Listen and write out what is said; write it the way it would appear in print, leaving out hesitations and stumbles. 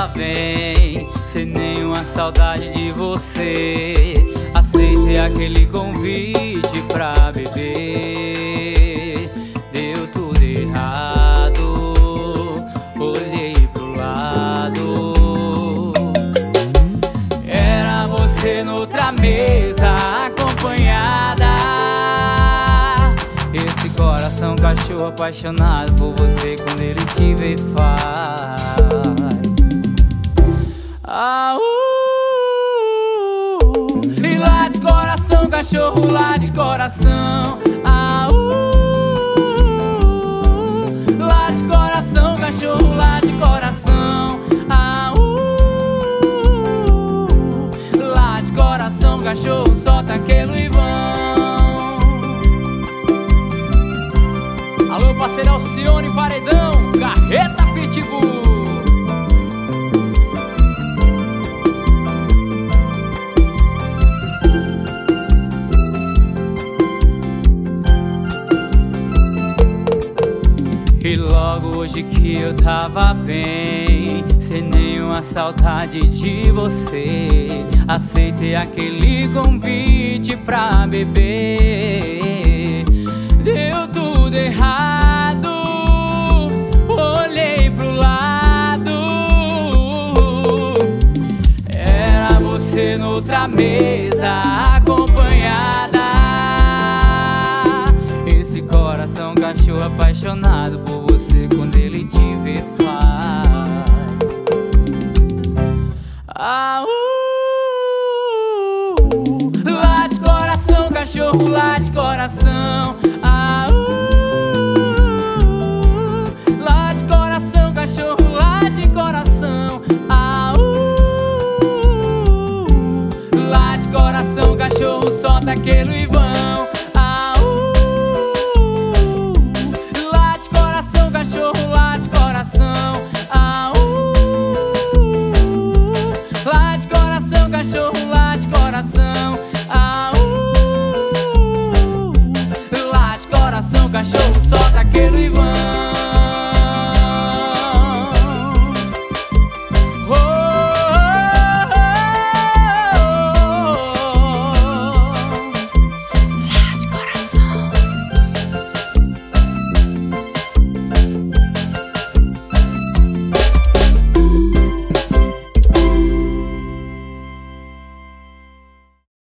tava bem, sem nenhuma saudade de você. Aceitei aquele convite pra beber. Deu tudo errado, olhei pro lado. Era você noutra mesa, acompanhada. Esse coração cachorro apaixonado por você, quando ele te vê faz e lá de coração, cachorro lá de coração. Lá de coração, cachorro lá de coração. Lá de coração, cachorro solta aquele Ivão. Alô, parceiro Alcione Paredão, Carreta Pitbull. E logo hoje que eu tava bem, sem nenhuma saudade de você, aceitei aquele convite pra beber. Deu tudo errado, olhei pro lado. Era você noutra mesa, acompanhada. Esse coração cachorro apaixonado por você, quando ele te vê faz lá de coração, cachorro lá de coração. Lá de coração, cachorro lá de coração. Lá de coração, cachorro solta aquele Ivão. Lá de coração, cachorro lá de coração. Lá de coração, cachorro lá de coração. Lá de coração, cachorro solta aquele Ivão.